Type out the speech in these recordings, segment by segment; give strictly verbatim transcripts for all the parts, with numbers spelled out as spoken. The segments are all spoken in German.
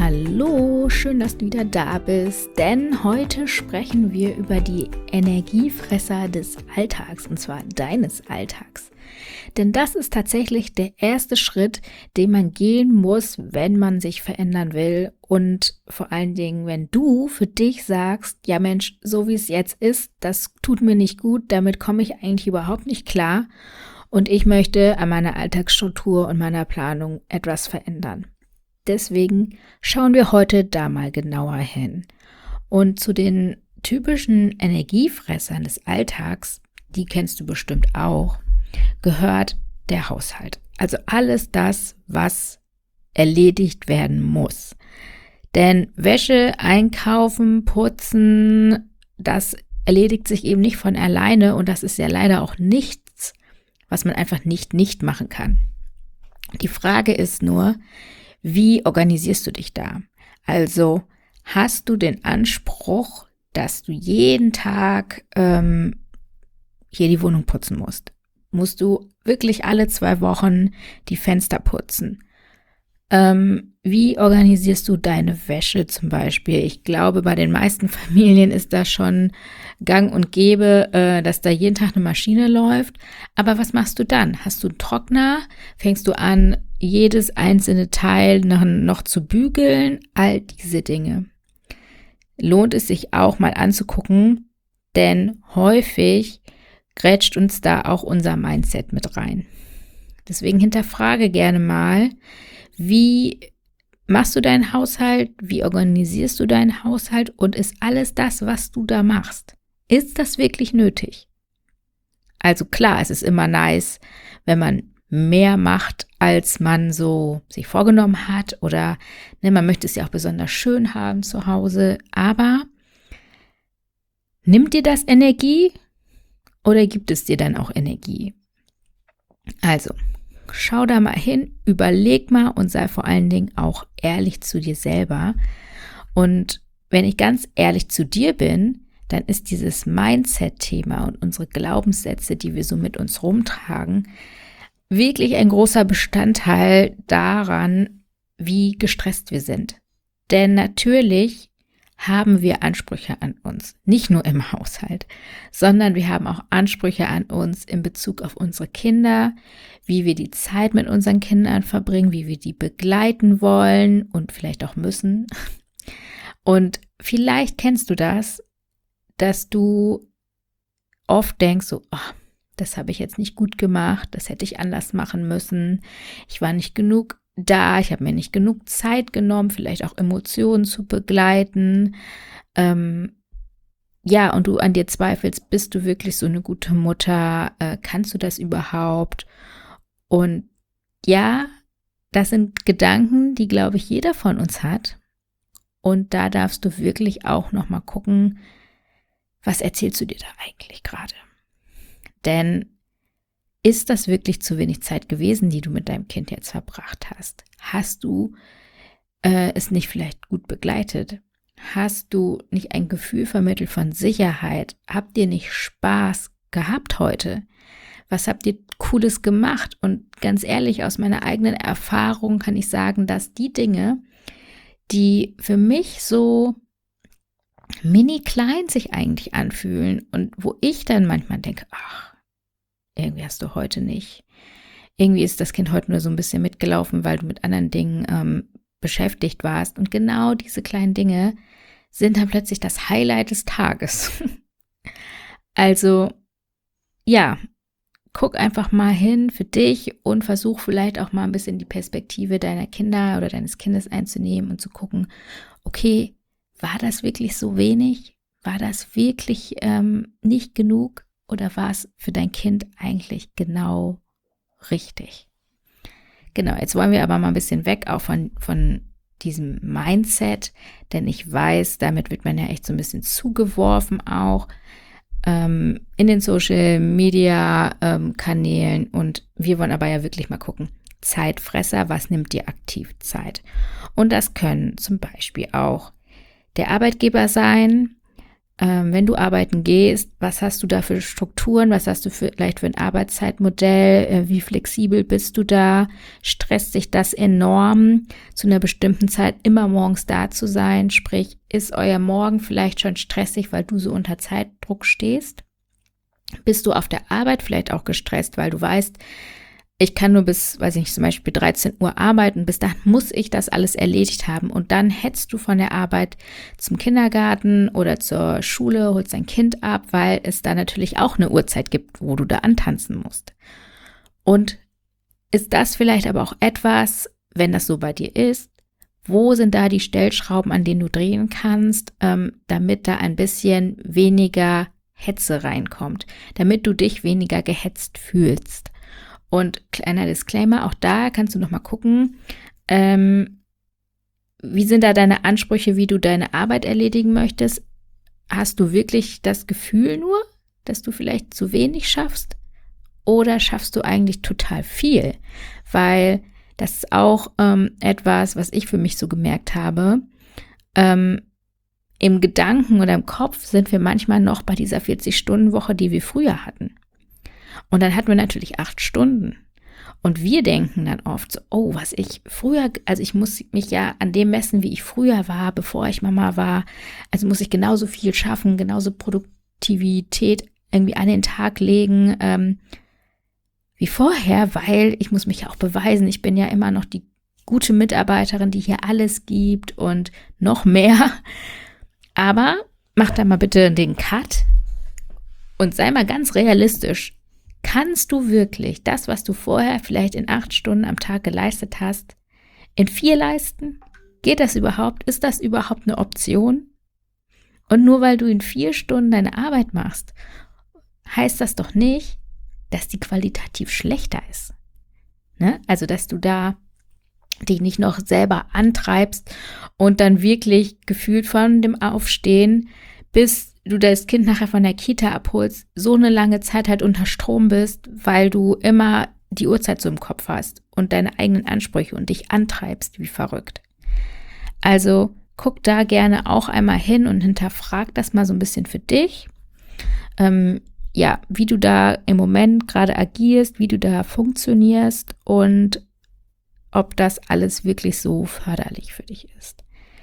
Hallo, schön, dass du wieder da bist, denn heute sprechen wir über die Energiefresser des Alltags, und zwar deines Alltags. Denn das ist tatsächlich der erste Schritt, den man gehen muss, wenn man sich verändern will und vor allen Dingen, wenn du für dich sagst, ja Mensch, so wie es jetzt ist, das tut mir nicht gut, damit komme ich eigentlich überhaupt nicht klar und ich möchte an meiner Alltagsstruktur und meiner Planung etwas verändern. Deswegen schauen wir heute da mal genauer hin. Und zu den typischen Energiefressern des Alltags, die kennst du bestimmt auch, gehört der Haushalt. Also alles das, was erledigt werden muss. Denn Wäsche, Einkaufen, Putzen, das erledigt sich eben nicht von alleine und das ist ja leider auch nichts, was man einfach nicht nicht machen kann. Die Frage ist nur, wie organisierst du dich da? Also hast du den Anspruch, dass du jeden Tag ähm, hier die Wohnung putzen musst? Musst du wirklich alle zwei Wochen die Fenster putzen? Ähm, wie organisierst du deine Wäsche zum Beispiel? Ich glaube, bei den meisten Familien ist das schon gang und gäbe, äh, dass da jeden Tag eine Maschine läuft. Aber was machst du dann? Hast du einen Trockner? Fängst du an, jedes einzelne Teil noch, noch zu bügeln? All diese Dinge. Lohnt es sich auch mal anzugucken, denn häufig grätscht uns da auch unser Mindset mit rein. Deswegen hinterfrage gerne mal, wie machst du deinen Haushalt, wie organisierst du deinen Haushalt und ist alles das, was du da machst, ist das wirklich nötig? Also klar, es ist immer nice, wenn man mehr macht, als man so sich vorgenommen hat oder ne, man möchte es ja auch besonders schön haben zu Hause, aber nimmt dir das Energie oder gibt es dir dann auch Energie? Also, schau da mal hin, überleg mal und sei vor allen Dingen auch ehrlich zu dir selber. Und wenn ich ganz ehrlich zu dir bin, dann ist dieses Mindset-Thema und unsere Glaubenssätze, die wir so mit uns rumtragen, wirklich ein großer Bestandteil daran, wie gestresst wir sind. Denn natürlich haben wir Ansprüche an uns, nicht nur im Haushalt, sondern wir haben auch Ansprüche an uns in Bezug auf unsere Kinder, wie wir die Zeit mit unseren Kindern verbringen, wie wir die begleiten wollen und vielleicht auch müssen. Und vielleicht kennst du das, dass du oft denkst, so, oh, das habe ich jetzt nicht gut gemacht, das hätte ich anders machen müssen, ich war nicht genug da, ich habe mir nicht genug Zeit genommen, vielleicht auch Emotionen zu begleiten. Ähm, ja, und du an dir zweifelst, bist du wirklich so eine gute Mutter? Äh, kannst du das überhaupt? Und ja, das sind Gedanken, die, glaube ich, jeder von uns hat. Und da darfst du wirklich auch nochmal gucken, was erzählst du dir da eigentlich gerade? Denn ist das wirklich zu wenig Zeit gewesen, die du mit deinem Kind jetzt verbracht hast? Hast du äh, es nicht vielleicht gut begleitet? Hast du nicht ein Gefühl vermittelt von Sicherheit? Habt ihr nicht Spaß gehabt heute? Was habt ihr Cooles gemacht? Und ganz ehrlich, aus meiner eigenen Erfahrung kann ich sagen, dass die Dinge, die für mich so mini klein sich eigentlich anfühlen und wo ich dann manchmal denke, ach, irgendwie hast du heute nicht. Irgendwie ist das Kind heute nur so ein bisschen mitgelaufen, weil du mit anderen Dingen ähm, beschäftigt warst. Und genau diese kleinen Dinge sind dann plötzlich das Highlight des Tages. Also, ja, guck einfach mal hin für dich und versuch vielleicht auch mal ein bisschen die Perspektive deiner Kinder oder deines Kindes einzunehmen und zu gucken, okay, war das wirklich so wenig? War das wirklich ähm, nicht genug? Oder war es für dein Kind eigentlich genau richtig? Genau, jetzt wollen wir aber mal ein bisschen weg auch von, von diesem Mindset, denn ich weiß, damit wird man ja echt so ein bisschen zugeworfen auch ähm, in den Social Media ähm, Kanälen und wir wollen aber ja wirklich mal gucken, Zeitfresser, was nimmt dir aktiv Zeit? Und das können zum Beispiel auch der Arbeitgeber sein, Ähm, wenn du arbeiten gehst, was hast du da für Strukturen, was hast du für, vielleicht für ein Arbeitszeitmodell, äh, wie flexibel bist du da, stresst sich das enorm, zu einer bestimmten Zeit immer morgens da zu sein, sprich, ist euer Morgen vielleicht schon stressig, weil du so unter Zeitdruck stehst? Bist du auf der Arbeit vielleicht auch gestresst, weil du weißt, ich kann nur bis, weiß ich nicht, zum Beispiel dreizehn Uhr arbeiten, bis dahin muss ich das alles erledigt haben und dann hetzt du von der Arbeit zum Kindergarten oder zur Schule, holst dein Kind ab, weil es da natürlich auch eine Uhrzeit gibt, wo du da antanzen musst. Und ist das vielleicht aber auch etwas, wenn das so bei dir ist, wo sind da die Stellschrauben, an denen du drehen kannst, ähm, damit da ein bisschen weniger Hetze reinkommt, damit du dich weniger gehetzt fühlst? Und kleiner Disclaimer, auch da kannst du noch mal gucken, ähm, wie sind da deine Ansprüche, wie du deine Arbeit erledigen möchtest? Hast du wirklich das Gefühl nur, dass du vielleicht zu wenig schaffst? Oder schaffst du eigentlich total viel? Weil das ist auch ähm, etwas, was ich für mich so gemerkt habe. Ähm, im Gedanken oder im Kopf sind wir manchmal noch bei dieser vierzig-Stunden-Woche, die wir früher hatten. Und dann hatten wir natürlich acht Stunden. Und wir denken dann oft so, oh, was ich früher, also ich muss mich ja an dem messen, wie ich früher war, bevor ich Mama war. Also muss ich genauso viel schaffen, genauso Produktivität irgendwie an den Tag legen ähm, wie vorher, weil ich muss mich ja auch beweisen. Ich bin ja immer noch die gute Mitarbeiterin, die hier alles gibt und noch mehr. Aber mach da mal bitte den Cut und sei mal ganz realistisch. Kannst du wirklich das, was du vorher vielleicht in acht Stunden am Tag geleistet hast, in vier leisten? Geht das überhaupt? Ist das überhaupt eine Option? Und nur weil du in vier Stunden deine Arbeit machst, heißt das doch nicht, dass die qualitativ schlechter ist. Ne? Also, dass du da dich nicht noch selber antreibst und dann wirklich gefühlt von dem Aufstehen bis du das Kind nachher von der Kita abholst, so eine lange Zeit halt unter Strom bist, weil du immer die Uhrzeit so im Kopf hast und deine eigenen Ansprüche und dich antreibst wie verrückt. Also guck da gerne auch einmal hin und hinterfrag das mal so ein bisschen für dich. Ähm, ja, wie du da im Moment gerade agierst, wie du da funktionierst und ob das alles wirklich so förderlich für dich ist.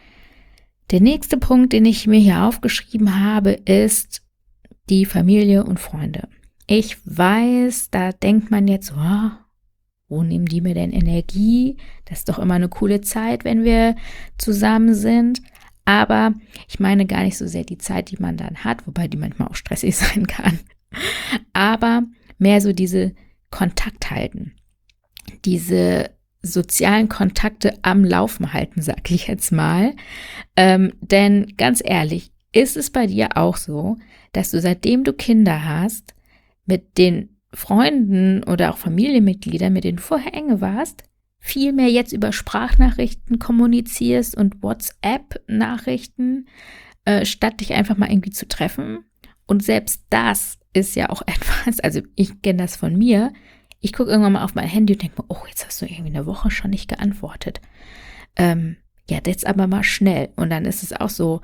Der nächste Punkt, den ich mir hier aufgeschrieben habe, ist die Familie und Freunde. Ich weiß, da denkt man jetzt, oh, wo nehmen die mir denn Energie? Das ist doch immer eine coole Zeit, wenn wir zusammen sind. Aber ich meine gar nicht so sehr die Zeit, die man dann hat, wobei die manchmal auch stressig sein kann. Aber mehr so diese Kontakt halten, diese sozialen Kontakte am Laufen halten, sag ich jetzt mal. Ähm, denn ganz ehrlich, ist es bei dir auch so, dass du seitdem du Kinder hast, mit den Freunden oder auch Familienmitgliedern, mit denen du vorher enge warst, viel mehr jetzt über Sprachnachrichten kommunizierst und WhatsApp-Nachrichten, äh, statt dich einfach mal irgendwie zu treffen? Und selbst das ist ja auch etwas, also ich kenne das von mir. Ich gucke irgendwann mal auf mein Handy und denke mir, oh, jetzt hast du irgendwie eine Woche schon nicht geantwortet. Ähm, ja, jetzt aber mal schnell. Und dann ist es auch so,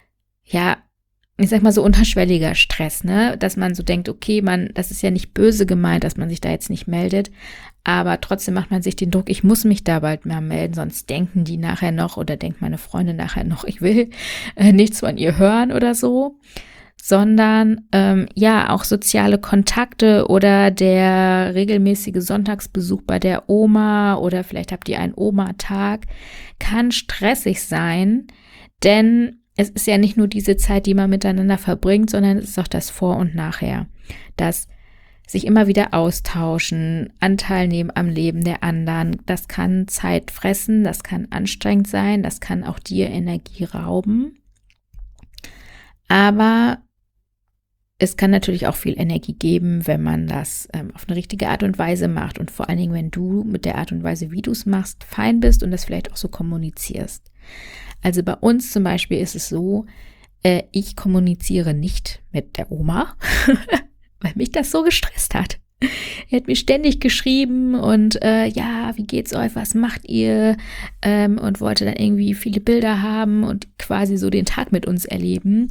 ja, ich sag mal so unterschwelliger Stress, ne? Dass man so denkt, okay, man, das ist ja nicht böse gemeint, dass man sich da jetzt nicht meldet, aber trotzdem macht man sich den Druck, ich muss mich da bald mal melden, sonst denken die nachher noch oder denkt meine Freundin nachher noch, ich will äh, nichts von ihr hören oder so. Sondern ähm, ja, auch soziale Kontakte oder der regelmäßige Sonntagsbesuch bei der Oma oder vielleicht habt ihr einen Oma-Tag, kann stressig sein, denn es ist ja nicht nur diese Zeit, die man miteinander verbringt, sondern es ist auch das Vor- und Nachher, das sich immer wieder austauschen, Anteil nehmen am Leben der anderen, das kann Zeit fressen, das kann anstrengend sein, das kann auch dir Energie rauben, aber es kann natürlich auch viel Energie geben, wenn man das ähm, auf eine richtige Art und Weise macht und vor allen Dingen, wenn du mit der Art und Weise, wie du es machst, fein bist und das vielleicht auch so kommunizierst. Also bei uns zum Beispiel ist es so, äh, ich kommuniziere nicht mit der Oma, weil mich das so gestresst hat. Er hat mir ständig geschrieben und äh, ja, wie geht's euch, was macht ihr? Ähm, und wollte dann irgendwie viele Bilder haben und quasi so den Tag mit uns erleben.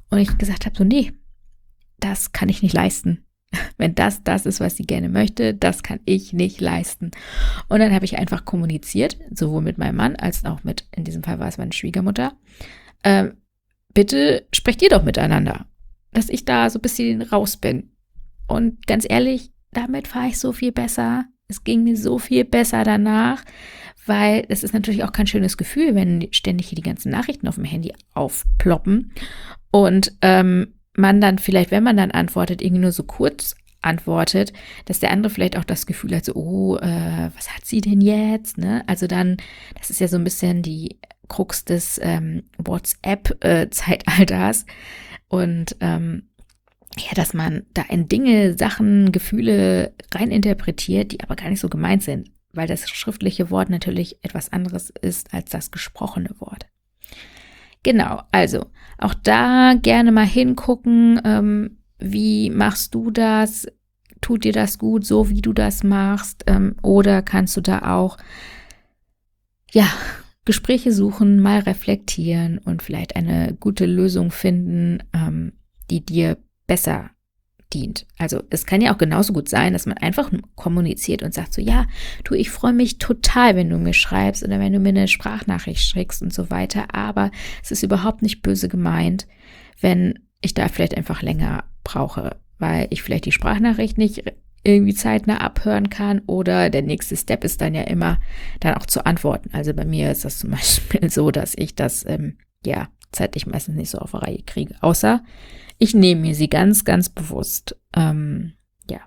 Und ich gesagt habe, so nee, das kann ich nicht leisten. Wenn das das ist, was sie gerne möchte, das kann ich nicht leisten. Und dann habe ich einfach kommuniziert, sowohl mit meinem Mann als auch mit, in diesem Fall war es meine Schwiegermutter, ähm, bitte sprecht ihr doch miteinander, dass ich da so ein bisschen raus bin. Und ganz ehrlich, damit fahre ich so viel besser. Es ging mir so viel besser danach, weil es ist natürlich auch kein schönes Gefühl, wenn ständig hier die ganzen Nachrichten auf dem Handy aufploppen und ähm, man dann vielleicht, wenn man dann antwortet, irgendwie nur so kurz antwortet, dass der andere vielleicht auch das Gefühl hat, so, oh, äh, was hat sie denn jetzt? Ne? Also dann, das ist ja so ein bisschen die Krux des ähm, WhatsApp-Zeitalters und ähm, ja, dass man da in Dinge, Sachen, Gefühle reininterpretiert, die aber gar nicht so gemeint sind, weil das schriftliche Wort natürlich etwas anderes ist als das gesprochene Wort. Genau, also auch da gerne mal hingucken, ähm, wie machst du das? Tut dir das gut, so wie du das machst? Ähm, oder kannst du da auch, ja, Gespräche suchen, mal reflektieren und vielleicht eine gute Lösung finden, ähm, die dir besser dient. Also es kann ja auch genauso gut sein, dass man einfach kommuniziert und sagt so, ja, du, ich freue mich total, wenn du mir schreibst oder wenn du mir eine Sprachnachricht schickst und so weiter, aber es ist überhaupt nicht böse gemeint, wenn ich da vielleicht einfach länger brauche, weil ich vielleicht die Sprachnachricht nicht irgendwie zeitnah abhören kann oder der nächste Step ist dann ja immer dann auch zu antworten. Also bei mir ist das zum Beispiel so, dass ich das ähm, ja zeitlich meistens nicht so auf der Reihe kriege, außer ich nehme mir sie ganz, ganz bewusst. Ähm, ja.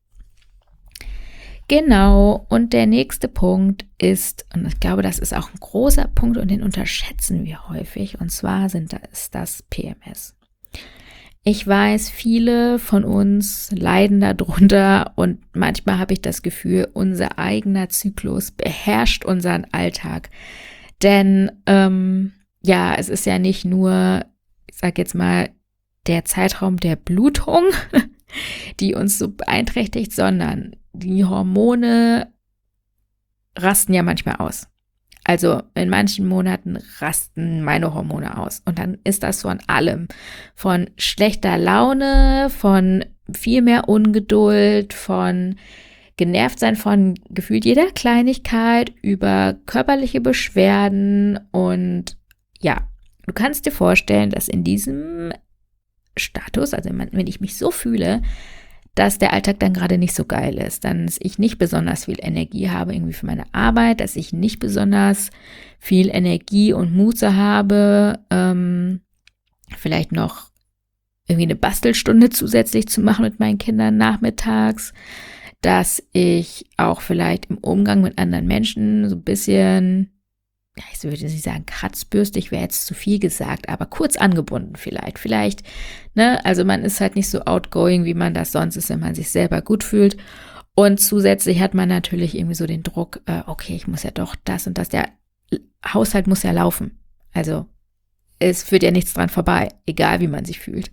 Genau. Und der nächste Punkt ist, und ich glaube, das ist auch ein großer Punkt und den unterschätzen wir häufig, und zwar sind das, das P M S. Ich weiß, viele von uns leiden darunter und manchmal habe ich das Gefühl, unser eigener Zyklus beherrscht unseren Alltag. Denn ähm, ja, es ist ja nicht nur, ich sage jetzt mal, der Zeitraum der Blutung, die uns so beeinträchtigt, sondern die Hormone rasten ja manchmal aus. Also in manchen Monaten rasten meine Hormone aus. Und dann ist das von allem. Von schlechter Laune, von viel mehr Ungeduld, von genervt sein von gefühlt jeder Kleinigkeit, über körperliche Beschwerden. Und ja, du kannst dir vorstellen, dass in diesem Status, also wenn ich mich so fühle, dass der Alltag dann gerade nicht so geil ist, dass ich nicht besonders viel Energie habe irgendwie für meine Arbeit, dass ich nicht besonders viel Energie und Muße habe, ähm, vielleicht noch irgendwie eine Bastelstunde zusätzlich zu machen mit meinen Kindern nachmittags, dass ich auch vielleicht im Umgang mit anderen Menschen so ein bisschen, ja, ich würde nicht sagen kratzbürstig, wäre jetzt zu viel gesagt, aber kurz angebunden vielleicht. Vielleicht, ne, also man ist halt nicht so outgoing, wie man das sonst ist, wenn man sich selber gut fühlt. Und zusätzlich hat man natürlich irgendwie so den Druck, äh, okay, ich muss ja doch das und das, der Haushalt muss ja laufen. Also es führt ja nichts dran vorbei, egal wie man sich fühlt.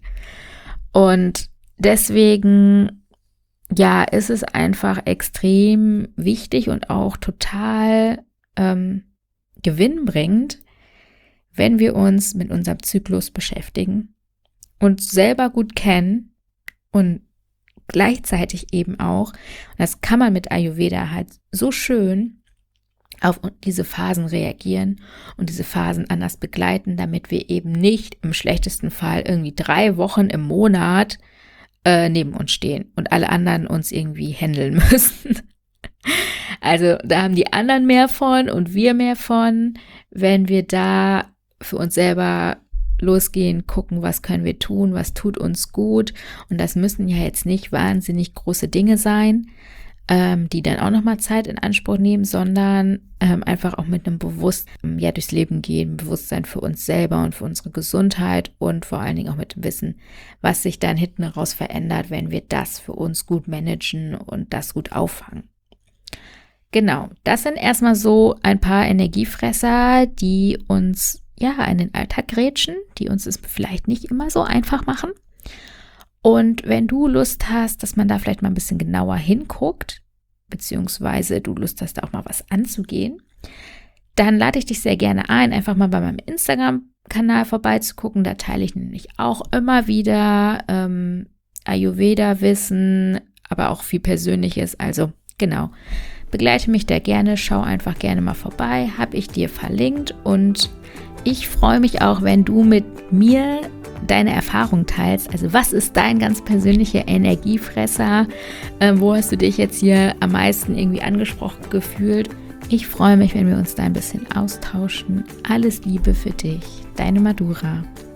Und deswegen, ja, ist es einfach extrem wichtig und auch total ähm, gewinnbringend, wenn wir uns mit unserem Zyklus beschäftigen, uns selber gut kennen und gleichzeitig eben auch, und das kann man mit Ayurveda halt so schön, auf diese Phasen reagieren und diese Phasen anders begleiten, damit wir eben nicht im schlechtesten Fall irgendwie drei Wochen im Monat äh, neben uns stehen und alle anderen uns irgendwie handeln müssen. Also da haben die anderen mehr von und wir mehr von, wenn wir da für uns selber losgehen, gucken, was können wir tun, was tut uns gut. Und das müssen ja jetzt nicht wahnsinnig große Dinge sein, ähm, die dann auch nochmal Zeit in Anspruch nehmen, sondern ähm, einfach auch mit einem Bewusstsein ja, durchs Leben gehen, Bewusstsein für uns selber und für unsere Gesundheit und vor allen Dingen auch mit dem Wissen, was sich dann hinten raus verändert, wenn wir das für uns gut managen und das gut auffangen. Genau, das sind erstmal so ein paar Energiefresser, die uns ja in den Alltag grätschen, die uns es vielleicht nicht immer so einfach machen. Und wenn du Lust hast, dass man da vielleicht mal ein bisschen genauer hinguckt, beziehungsweise du Lust hast, da auch mal was anzugehen, dann lade ich dich sehr gerne ein, einfach mal bei meinem Instagram-Kanal vorbeizugucken. Da teile ich nämlich auch immer wieder ähm, Ayurveda-Wissen, aber auch viel Persönliches. Also genau, begleite mich da gerne, schau einfach gerne mal vorbei, habe ich dir verlinkt und ich freue mich auch, wenn du mit mir deine Erfahrung teilst. Also was ist dein ganz persönlicher Energiefresser? Äh, wo hast du dich jetzt hier am meisten irgendwie angesprochen gefühlt? Ich freue mich, wenn wir uns da ein bisschen austauschen. Alles Liebe für dich, deine Madura.